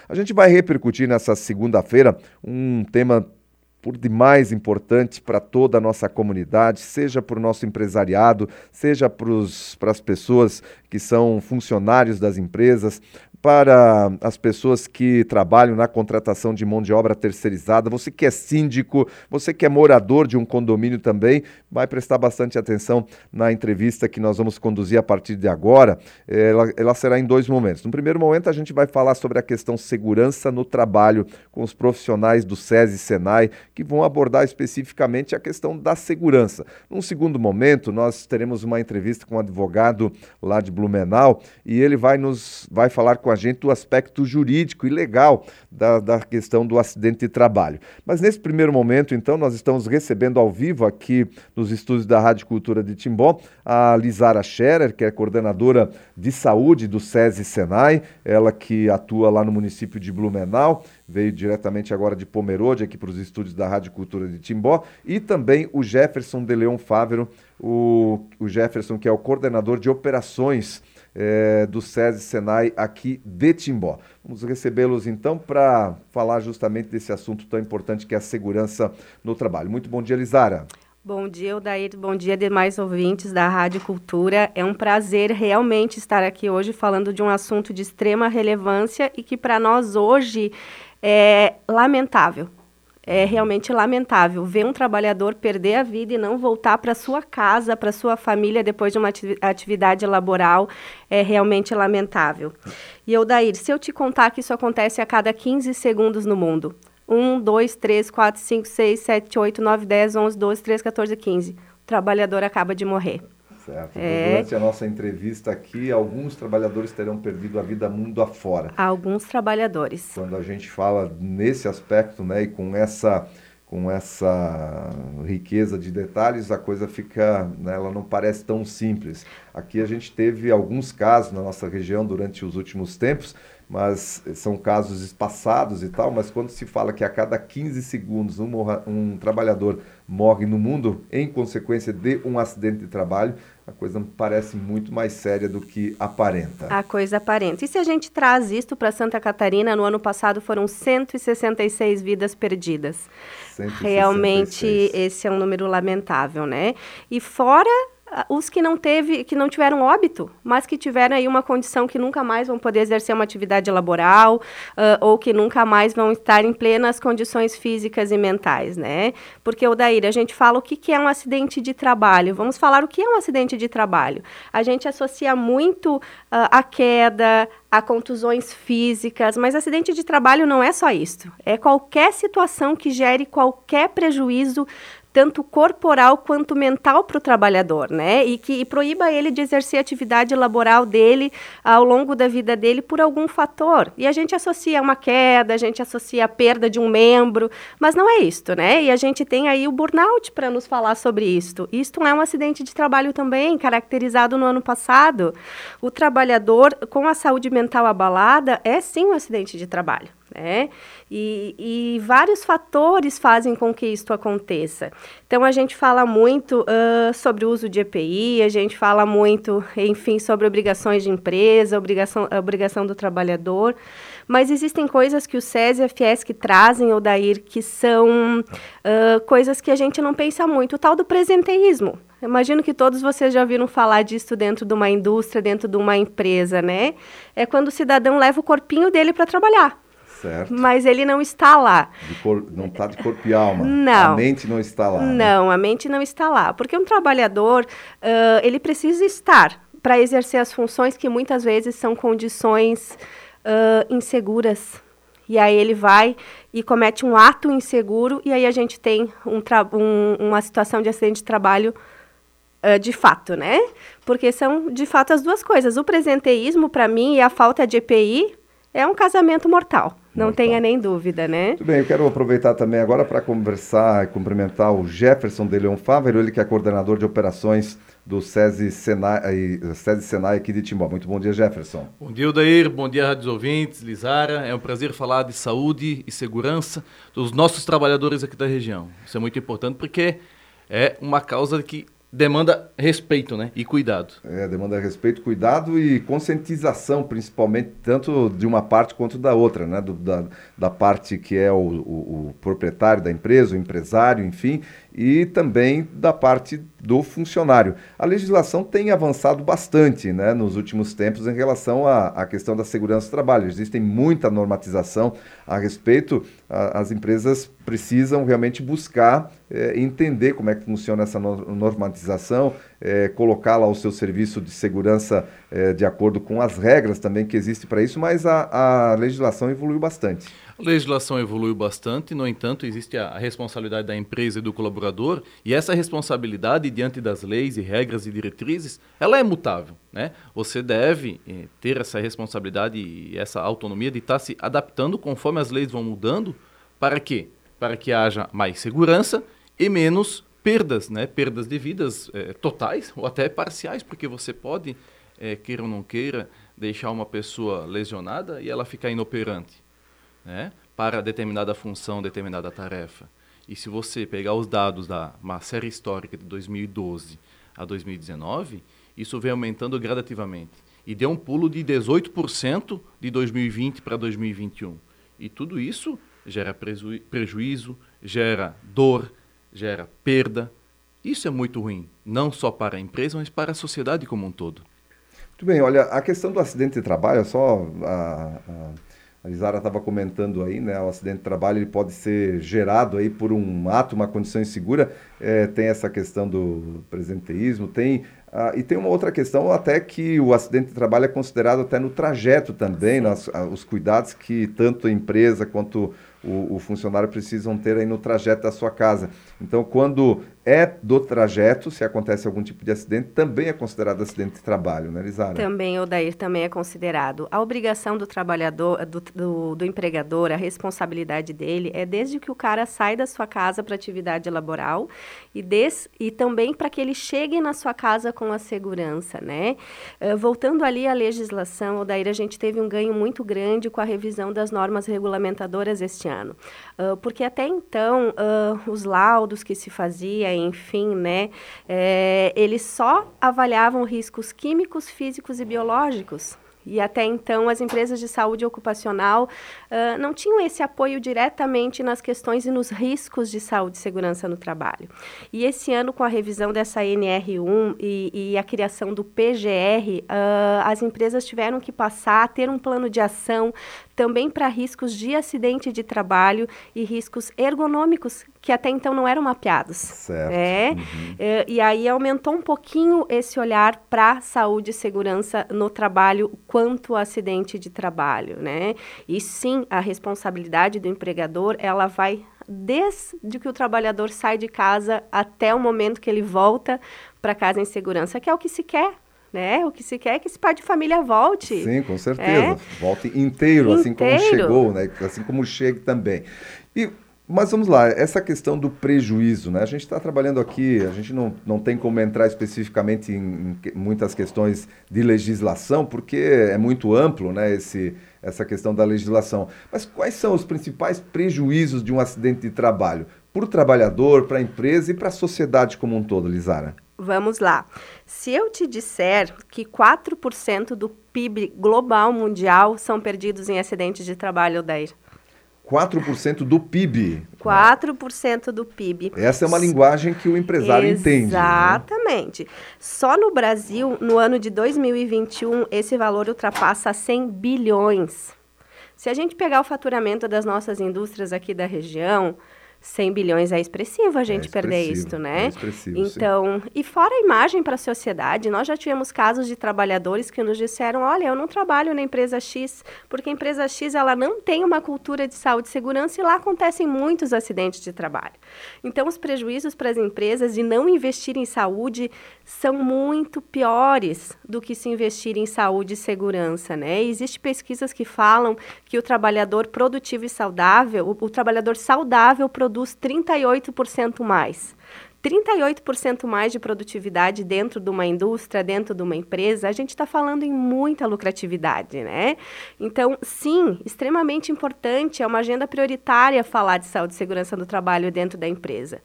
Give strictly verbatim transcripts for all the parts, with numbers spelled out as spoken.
A gente vai repercutir nessa segunda-feira um tema por demais importante para toda a nossa comunidade, seja para o nosso empresariado, seja para as pessoas que são funcionários das empresas, para as pessoas que trabalham na contratação de mão de obra terceirizada, você que é síndico, você que é morador de um condomínio também, vai prestar bastante atenção na entrevista que nós vamos conduzir a partir de agora. Ela, ela será em dois momentos. No primeiro momento, a gente vai falar sobre a questão segurança no trabalho com os profissionais do SESI e SENAI, que vão abordar especificamente a questão da segurança. Num segundo momento, nós teremos uma entrevista com um advogado lá de Blumenau e ele vai nos vai falar com a gente do aspecto jurídico e legal da, da questão do acidente de trabalho. Mas nesse primeiro momento, então, nós estamos recebendo ao vivo aqui nos estúdios da Rádio Cultura de Timbó a Lizara Scherer, que é coordenadora de saúde do SESI e SENAI, ela que atua lá no município de Blumenau, veio diretamente agora de Pomerode aqui para os estúdios da Rádio Cultura de Timbó, e também o Jefferson de Leão Fávero, o, o Jefferson que é o coordenador de operações É, do SESI e SENAI aqui de Timbó. Vamos recebê-los então para falar justamente desse assunto tão importante que é a segurança no trabalho. Muito bom dia, Lizara. Bom dia, Odair. Bom dia, demais ouvintes da Rádio Cultura. É um prazer realmente estar aqui hoje falando de um assunto de extrema relevância e que para nós hoje é lamentável. É realmente lamentável ver um trabalhador perder a vida e não voltar para sua casa, para sua família depois de uma atividade laboral. É realmente lamentável. E, Odair, se eu te contar que isso acontece a cada quinze segundos no mundo, um, dois, três, quatro, cinco, seis, sete, oito, nove, dez, onze, doze, treze, quatorze, quinze, o trabalhador acaba de morrer. Certo. É... Durante a nossa entrevista aqui, alguns trabalhadores terão perdido a vida mundo afora. Alguns trabalhadores. Quando a gente fala nesse aspecto, né, e com essa, com essa riqueza de detalhes, a coisa fica, né, ela não parece tão simples. Aqui a gente teve alguns casos na nossa região durante os últimos tempos, mas são casos espaçados e tal, mas quando se fala que a cada quinze segundos um, morra, um trabalhador morre no mundo em consequência de um acidente de trabalho, a coisa parece muito mais séria do que aparenta. A coisa aparenta. E se a gente traz isto para Santa Catarina, no ano passado foram cento e sessenta e seis vidas perdidas. cento e sessenta e seis. Realmente esse é um número lamentável, né? E fora os que não, teve, que não tiveram óbito, mas que tiveram aí uma condição que nunca mais vão poder exercer uma atividade laboral, uh, ou que nunca mais vão estar em plenas condições físicas e mentais, né? Porque, Odair, a gente fala o que, que é um acidente de trabalho. Vamos falar o que é um acidente de trabalho. A gente associa muito uh, a queda, a contusões físicas, mas acidente de trabalho não é só isso. É qualquer situação que gere qualquer prejuízo tanto corporal quanto mental para o trabalhador, né? E que e proíba ele de exercer a atividade laboral dele ao longo da vida dele por algum fator. E a gente associa uma queda, a gente associa a perda de um membro, mas não é isto, né? E a gente tem aí o burnout para nos falar sobre isto. Isto é um acidente de trabalho também, caracterizado no ano passado. O trabalhador com a saúde mental abalada é sim um acidente de trabalho. Né? E, e vários fatores fazem com que isto aconteça. Então, a gente fala muito uh, sobre o uso de E P I, a gente fala muito, enfim, sobre obrigações de empresa, obrigação, obrigação do trabalhador, mas existem coisas que o SESI e a Fiesc trazem, Odair, que são uh, coisas que a gente não pensa muito, o tal do presenteísmo. Imagino que todos vocês já ouviram falar disso dentro de uma indústria, dentro de uma empresa, né? É quando o cidadão leva o corpinho dele para trabalhar. Certo. Mas ele não está lá. De cor, não está de corpo e alma. Não. A mente não está lá. Não, né? a mente não está lá. Porque um trabalhador, uh, ele precisa estar para exercer as funções que muitas vezes são condições uh, inseguras. E aí ele vai e comete um ato inseguro e aí a gente tem um tra- um, uma situação de acidente de trabalho uh, de fato, né? Porque são, de fato, as duas coisas. O presenteísmo, para mim, e a falta de E P I é um casamento mortal. Não mortal. Tenha nem dúvida, né? Muito bem, eu quero aproveitar também agora para conversar e cumprimentar o Jefferson de Leão Fávero, ele que é coordenador de operações do SESI Senai, SESI Senai aqui de Timbó. Muito bom dia, Jefferson. Bom dia, Odair. Bom dia, rádios ouvintes, Lizara. É um prazer falar de saúde e segurança dos nossos trabalhadores aqui da região. Isso é muito importante porque é uma causa que demanda respeito, né? E cuidado. É, demanda respeito, cuidado e conscientização, principalmente, tanto de uma parte quanto da outra, né? Do, da, da parte que é o, o, o proprietário da empresa, o empresário, enfim, e também da parte do funcionário. A legislação tem avançado bastante, né, nos últimos tempos em relação à, à questão da segurança do trabalho. Existem muita normatização a respeito. A, as empresas precisam realmente buscar é, entender como é que funciona essa normatização, é, colocar lá o seu serviço de segurança é, de acordo com as regras também que existem para isso, mas a, a legislação evoluiu bastante. A legislação evoluiu bastante, no entanto, existe a responsabilidade da empresa e do colaborador, e essa responsabilidade diante das leis e regras e diretrizes, ela é mutável, né? Você deve eh, ter essa responsabilidade e essa autonomia de estar se adaptando conforme as leis vão mudando. Para quê? Para que haja mais segurança e menos perdas, né? Perdas de vidas eh, totais ou até parciais, porque você pode, eh, queira ou não queira, deixar uma pessoa lesionada e ela ficar inoperante, né, para determinada função, determinada tarefa. E se você pegar os dados da uma série histórica de dois mil e doze a dois mil e dezenove, isso vem aumentando gradativamente. E deu um pulo de dezoito por cento de dois mil e vinte para dois mil e vinte e um. E tudo isso gera preju- prejuízo, gera dor, gera perda. Isso é muito ruim, não só para a empresa, mas para a sociedade como um todo. Muito bem, olha, a questão do acidente de trabalho, só a... a... A Lizara estava comentando aí, né? O acidente de trabalho ele pode ser gerado aí por um ato, uma condição insegura. É, tem essa questão do presenteísmo, tem ah, e tem uma outra questão até que o acidente de trabalho é considerado até no trajeto também, nas, os cuidados que tanto a empresa quanto o, o funcionário precisam ter aí no trajeto da sua casa. Então, quando é do trajeto, se acontece algum tipo de acidente, também é considerado acidente de trabalho, né, Lizara? Também, Odair, também é considerado. A obrigação do trabalhador, do, do, do empregador, a responsabilidade dele é desde que o cara sai da sua casa para atividade laboral e, des, e também para que ele chegue na sua casa com a segurança, né? Uh, voltando ali à legislação, Odair, a gente teve um ganho muito grande com a revisão das normas regulamentadoras este ano. Uh, porque até então, uh, os laudos que se fazia, enfim, né, é, eles só avaliavam riscos químicos, físicos e biológicos. E até então as empresas de saúde ocupacional uh, não tinham esse apoio diretamente nas questões e nos riscos de saúde e segurança no trabalho. E esse ano, com a revisão dessa N R um e, e a criação do P G R, uh, as empresas tiveram que passar a ter um plano de ação também para riscos de acidente de trabalho e riscos ergonômicos que até então não eram mapeados. Certo. É? Uhum. É, e aí aumentou um pouquinho esse olhar para saúde e segurança no trabalho quanto ao acidente de trabalho, né? E sim, a responsabilidade do empregador, ela vai desde que o trabalhador sai de casa até o momento que ele volta para casa em segurança, que é o que se quer. Né? O que se quer é que esse pai de família volte. Sim, com certeza. É? Volte inteiro, inteiro, assim como chegou, né? Assim como chega também. E, mas vamos lá, essa questão do prejuízo, né? A gente está trabalhando aqui, a gente não, não tem como entrar especificamente em, em muitas questões de legislação, porque é muito amplo, né, esse, essa questão da legislação. Mas quais são os principais prejuízos de um acidente de trabalho? Para o trabalhador, para a empresa e para a sociedade como um todo, Lizara? Vamos lá. Se eu te disser que quatro por cento do P I B global mundial são perdidos em acidentes de trabalho, Odair. quatro por cento do P I B. quatro por cento do P I B. Essa é uma linguagem que o empresário Exatamente. entende. Exatamente. Né? Só no Brasil, no ano de dois mil e vinte e um, esse valor ultrapassa cem bilhões. Se a gente pegar o faturamento das nossas indústrias aqui da região, cem bilhões é expressivo a gente é perder isso, né? É expressivo, então, sim. E fora a imagem para a sociedade, nós já tivemos casos de trabalhadores que nos disseram, olha, eu não trabalho na empresa X, porque a empresa X ela não tem uma cultura de saúde e segurança e lá acontecem muitos acidentes de trabalho. Então, os prejuízos para as empresas de não investir em saúde são muito piores do que se investir em saúde e segurança, né? E existem pesquisas que falam que o trabalhador produtivo e saudável, o, o trabalhador saudável produz produz trinta e oito por cento mais. trinta e oito por cento mais de produtividade dentro de uma indústria, dentro de uma empresa, a gente está falando em muita lucratividade, né? Então, sim, extremamente importante, é uma agenda prioritária falar de saúde e segurança do trabalho dentro da empresa.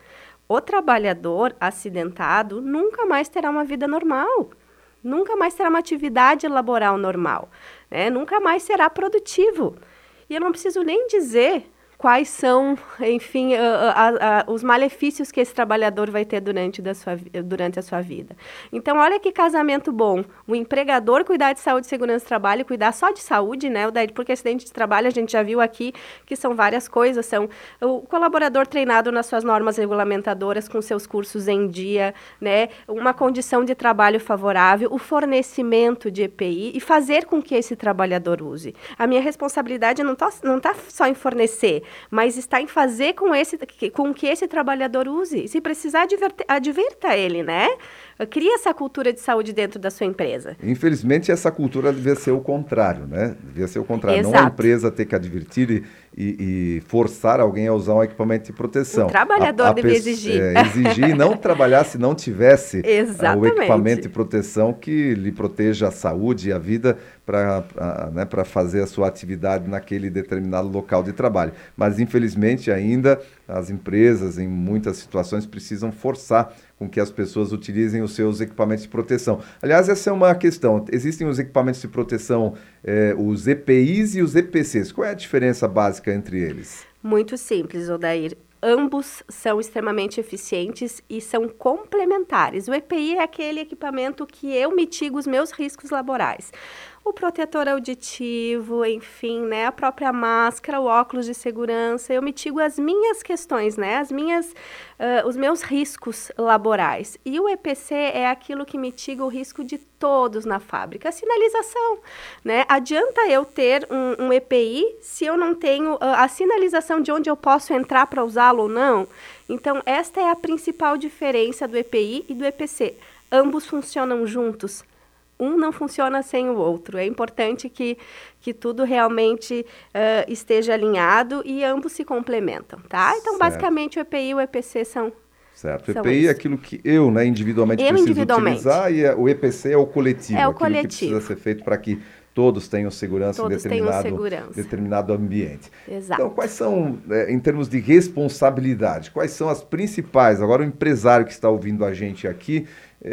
o trabalhador acidentado nunca mais terá uma vida normal, nunca mais terá uma atividade laboral normal, né? Nunca mais será produtivo. E eu não preciso nem dizer quais são, enfim, uh, uh, uh, uh, os malefícios que esse trabalhador vai ter durante, da sua, durante a sua vida. Então, olha que casamento bom. O empregador cuidar de saúde, segurança do trabalho, cuidar só de saúde, né? Porque acidente de trabalho, a gente já viu aqui que são várias coisas. São o colaborador treinado nas suas normas regulamentadoras, com seus cursos em dia, né? Uma condição de trabalho favorável, o fornecimento de E P I e fazer com que esse trabalhador use. A minha responsabilidade não está não tá só em fornecer, mas está em fazer com, esse, com que esse trabalhador use. Se precisar, adverta, adverta ele, né? Cria essa cultura de saúde dentro da sua empresa. Infelizmente, essa cultura devia ser o contrário, né? Devia ser o contrário. Exato. Não a empresa ter que advertir e, e, e forçar alguém a usar um equipamento de proteção. O trabalhador deve exigir. É, exigir e não trabalhar se não tivesse uh, o equipamento de proteção que lhe proteja a saúde e a vida para né, para fazer a sua atividade naquele determinado local de trabalho. Mas, infelizmente, ainda as empresas, em muitas situações, precisam forçar com que as pessoas utilizem os seus equipamentos de proteção. Aliás, essa é uma questão. Existem os equipamentos de proteção, eh, os E P Is e os E P Cs. Qual é a diferença básica entre eles? Muito simples, Odair. Ambos são extremamente eficientes e são complementares. O E P I é aquele equipamento que eu mitigo os meus riscos laborais. O protetor auditivo, enfim, né, a própria máscara, o óculos de segurança, eu mitigo as minhas questões, né, as minhas, uh, os meus riscos laborais. E o E P C é aquilo que mitiga o risco de todos na fábrica. A sinalização, né, adianta eu ter um, um E P I se eu não tenho uh, a sinalização de onde eu posso entrar para usá-lo ou não? Então, esta é a principal diferença do E P I e do E P C. Ambos funcionam juntos. Um não funciona sem o outro. É importante que, que tudo realmente uh, esteja alinhado e ambos se complementam, tá? Então, certo. Basicamente, o E P I e o E P C são... Certo. O E P I é aquilo que eu, né, individualmente eu preciso individualmente. utilizar e o E P C é o coletivo. É o aquilo coletivo. que precisa ser feito para que todos tenham segurança todos em determinado, tenham segurança. determinado ambiente. Exato. Então, quais são, é, em termos de responsabilidade, quais são as principais? Agora, o empresário que está ouvindo a gente aqui,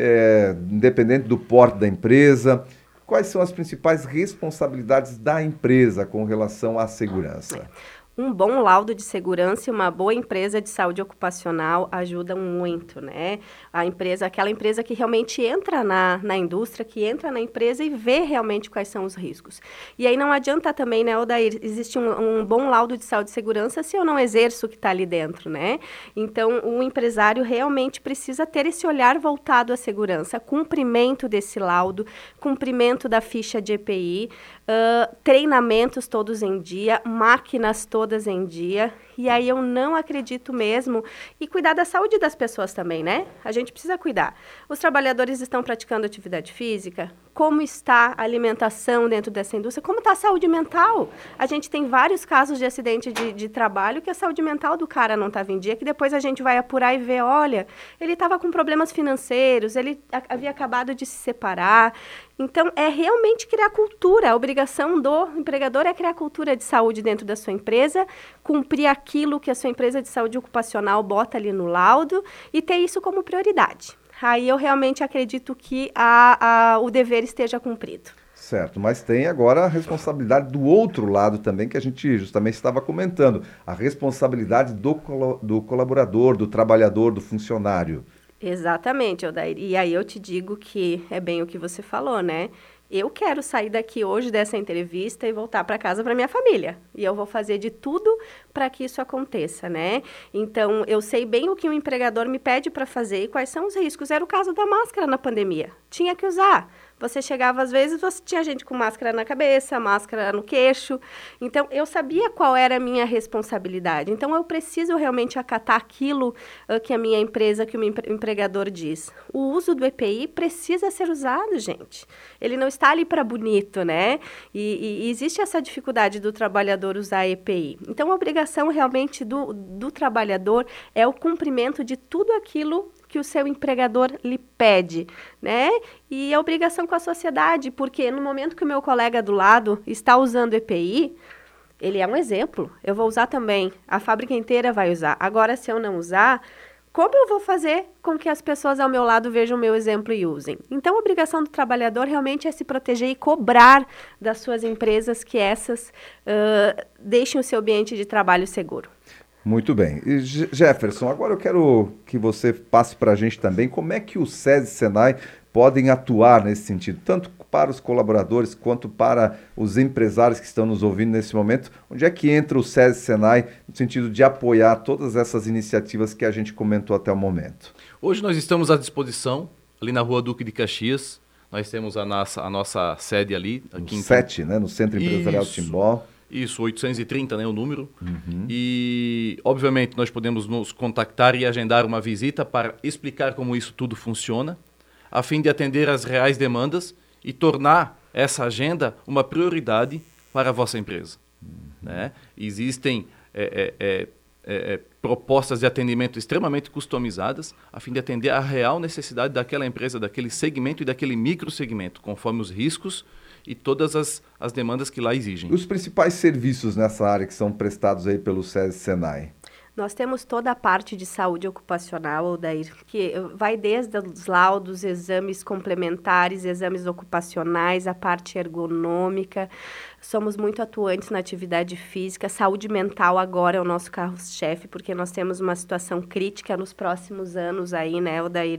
é, independente do porte da empresa, quais são as principais responsabilidades da empresa com relação à segurança? É. Um bom laudo de segurança e uma boa empresa de saúde ocupacional ajudam muito, né? A empresa, aquela empresa que realmente entra na, na indústria, que entra na empresa e vê realmente quais são os riscos. E aí não adianta também, né, Odair, existe um, um bom laudo de saúde e segurança se eu não exerço o que está ali dentro, né? Então, o empresário realmente precisa ter esse olhar voltado à segurança, cumprimento desse laudo, cumprimento da ficha de E P I, uh, treinamentos todos em dia, máquinas todas todas em dia, e aí eu não acredito mesmo, e cuidar da saúde das pessoas também, né? A gente precisa cuidar. Os trabalhadores estão praticando atividade física? Como está a alimentação dentro dessa indústria? Como está a saúde mental? A gente tem vários casos de acidente de, de trabalho que a saúde mental do cara não estava em dia, que depois a gente vai apurar e ver, olha, ele estava com problemas financeiros, ele a, havia acabado de se separar. Então, é realmente criar cultura. A obrigação do empregador é criar cultura de saúde dentro da sua empresa, cumprir aquilo que a sua empresa de saúde ocupacional bota ali no laudo e ter isso como prioridade. Aí eu realmente acredito que a, a, o dever esteja cumprido. Certo, mas tem agora a responsabilidade do outro lado também, que a gente justamente estava comentando, a responsabilidade do, do colaborador, do trabalhador, do funcionário. Exatamente, Odair. E aí eu te digo que é bem o que você falou, né? Eu quero sair daqui hoje dessa entrevista e voltar para casa para minha família. E eu vou fazer de tudo para que isso aconteça, né? Então, eu sei bem o que o empregador me pede para fazer e quais são os riscos. Era o caso da máscara na pandemia. Tinha que usar. Você chegava, às vezes, você tinha gente com máscara na cabeça, máscara no queixo. Então, eu sabia qual era a minha responsabilidade. Então, eu preciso realmente acatar aquilo uh, que a minha empresa, que o meu empregador diz. O uso do E P I precisa ser usado, gente. Ele não está ali para bonito, né? E, e existe essa dificuldade do trabalhador usar E P I. Então, a obrigação realmente do, do trabalhador é o cumprimento de tudo aquilo que o seu empregador lhe pede, né? E a obrigação com a sociedade, porque no momento que o meu colega do lado está usando E P I, ele é um exemplo. Eu vou usar também, a fábrica inteira vai usar. Agora, se eu não usar, como eu vou fazer com que as pessoas ao meu lado vejam o meu exemplo e usem? Então, a obrigação do trabalhador realmente é se proteger e cobrar das suas empresas que essas uh, deixem o seu ambiente de trabalho seguro. Muito bem. E Jefferson, agora eu quero que você passe para a gente também como é que o SESI e Senai podem atuar nesse sentido, tanto para os colaboradores quanto para os empresários que estão nos ouvindo nesse momento. Onde é que entra o SESI e Senai no sentido de apoiar todas essas iniciativas que a gente comentou até o momento? Hoje nós estamos à disposição, ali na Rua Duque de Caxias. Nós temos a nossa, a nossa sede ali. Aqui no em sete, né? No Centro Empresarial Isso. Timbó. Isso, oitocentos e trinta, né, o número. Uhum. E, obviamente, nós podemos nos contactar e agendar uma visita para explicar como isso tudo funciona, a fim de atender às reais demandas e tornar essa agenda uma prioridade para a vossa empresa. Uhum. Né? Existem é, é, é, é, propostas de atendimento extremamente customizadas, a fim de atender à real necessidade daquela empresa, daquele segmento e daquele microsegmento, conforme os riscos e todas as, as demandas que lá exigem. Os principais serviços nessa área que são prestados aí pelo SESI e Senai? Nós temos toda a parte de saúde ocupacional, Odair, que vai desde os laudos, exames complementares, exames ocupacionais, a parte ergonômica. Somos muito atuantes na atividade física. Saúde mental agora é o nosso carro-chefe, porque nós temos uma situação crítica nos próximos anos aí, né, Odair?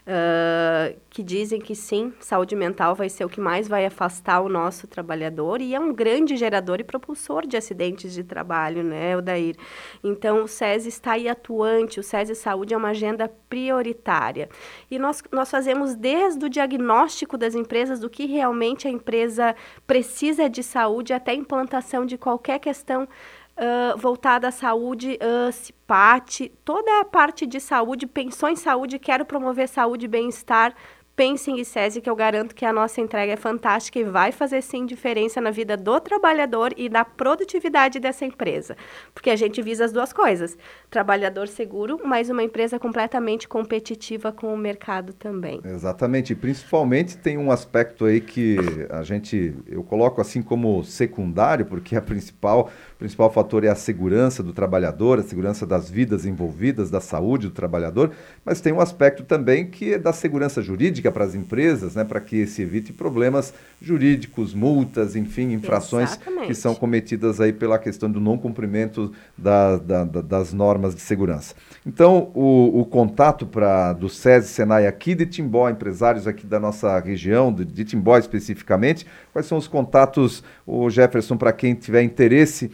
Uh, que dizem que sim, saúde mental vai ser o que mais vai afastar o nosso trabalhador e é um grande gerador e propulsor de acidentes de trabalho, né, Odair? Então, o SESI está aí atuante, o SESI Saúde é uma agenda prioritária. E nós, nós fazemos desde o diagnóstico das empresas, do que realmente a empresa precisa de saúde, até a implantação de qualquer questão uh, voltada à saúde, uh, C I P A T, toda a parte de saúde, pensou em saúde, quero promover saúde e bem-estar, pense em SESI, que eu garanto que a nossa entrega é fantástica e vai fazer sim diferença na vida do trabalhador e na produtividade dessa empresa. Porque a gente visa as duas coisas, trabalhador seguro, mas uma empresa completamente competitiva com o mercado também. Exatamente, e principalmente tem um aspecto aí que a gente, eu coloco assim como secundário, porque a principal, o principal fator é a segurança do trabalhador, a segurança das vidas envolvidas, da saúde do trabalhador, mas tem um aspecto também que é da segurança jurídica para as empresas, né, para que se evite problemas jurídicos, multas, enfim, infrações Exatamente. Que são cometidas aí pela questão do não cumprimento da, da, da, das normas de segurança. Então, o, o contato pra, do SESI Senai aqui de Timbó, empresários aqui da nossa região, de, de Timbó especificamente, quais são os contatos, o Jefferson, para quem tiver interesse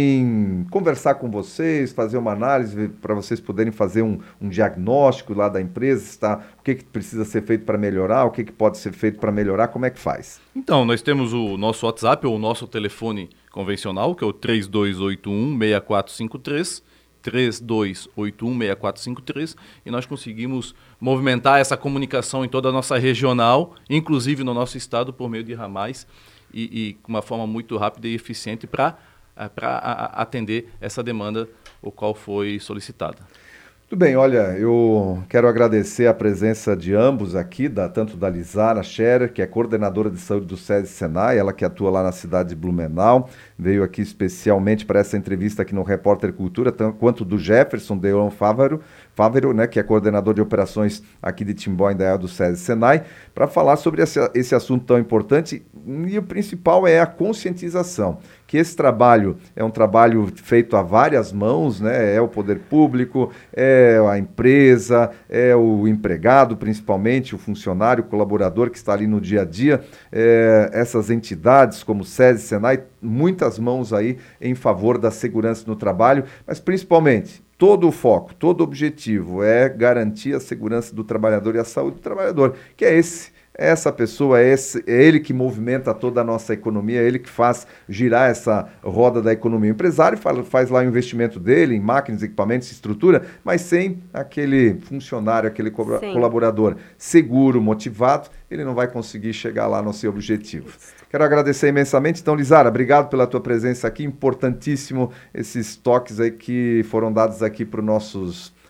em conversar com vocês, fazer uma análise para vocês poderem fazer um, um diagnóstico lá da empresa, tá? O que, que precisa ser feito para melhorar, o que, que pode ser feito para melhorar, como é que faz? Então, nós temos o nosso WhatsApp ou o nosso telefone convencional, que é o três dois oito um, seis quatro cinco três, três dois oito um, seis quatro cinco três, e nós conseguimos movimentar essa comunicação em toda a nossa regional, inclusive no nosso estado, por meio de ramais, e, e com uma forma muito rápida e eficiente para para atender essa demanda o qual foi solicitada. Muito bem, olha, eu quero agradecer a presença de ambos aqui, da, tanto da Lizara Scherer, que é coordenadora de saúde do SESI Senai, ela que atua lá na cidade de Blumenau, veio aqui especialmente para essa entrevista aqui no Repórter Cultura, tanto quanto do Jefferson Deon Fávero, Fávero, né, que é coordenador de operações aqui de Timbó, Indaial do SESI Senai, para falar sobre esse, esse assunto tão importante, e o principal é a conscientização, que esse trabalho é um trabalho feito a várias mãos, né? É o poder público, é a empresa, é o empregado, principalmente, o funcionário, o colaborador que está ali no dia a dia, é, essas entidades como SESI, Senai, muitas mãos aí em favor da segurança no trabalho, mas principalmente todo o foco, todo o objetivo é garantir a segurança do trabalhador e a saúde do trabalhador, que é esse. Essa pessoa, é, esse, é ele que movimenta toda a nossa economia, é ele que faz girar essa roda da economia. O empresário faz, faz lá o investimento dele em máquinas, equipamentos, estrutura, mas sem aquele funcionário, aquele co- colaborador seguro, motivado, ele não vai conseguir chegar lá no seu objetivo. Quero agradecer imensamente. Então, Lizara, obrigado pela tua presença aqui. Importantíssimo esses toques aí que foram dados aqui para os nossos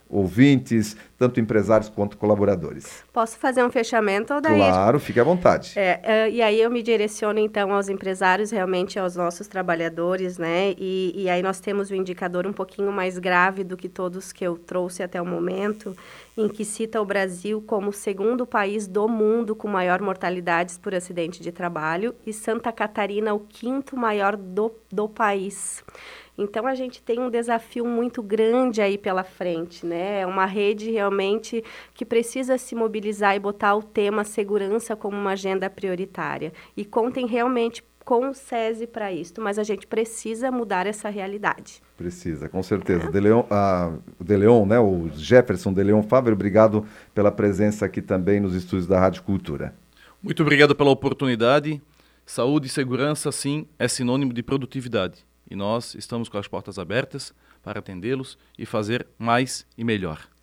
ouvintes, tanto empresários quanto colaboradores. Posso fazer um fechamento, Odair? Claro, fique à vontade. É, é, e aí eu me direciono, então, aos empresários, realmente aos nossos trabalhadores, né? E, e aí nós temos o indicador um pouquinho mais grave do que todos que eu trouxe até o momento, em que cita o Brasil como o segundo país do mundo com maior mortalidades por acidente de trabalho e Santa Catarina o quinto maior do, do país. Então, a gente tem um desafio muito grande aí pela frente, né? É uma rede realmente que precisa se mobilizar e botar o tema segurança como uma agenda prioritária. E contem realmente com o SESI para isso, mas a gente precisa mudar essa realidade. Precisa, com certeza. É. De Leon, a, o De Leon, né? O Jefferson De Leon Fábio, obrigado pela presença aqui também nos estúdios da Rádio Cultura. Muito obrigado pela oportunidade. Saúde e segurança, sim, é sinônimo de produtividade. E nós estamos com as portas abertas para atendê-los e fazer mais e melhor.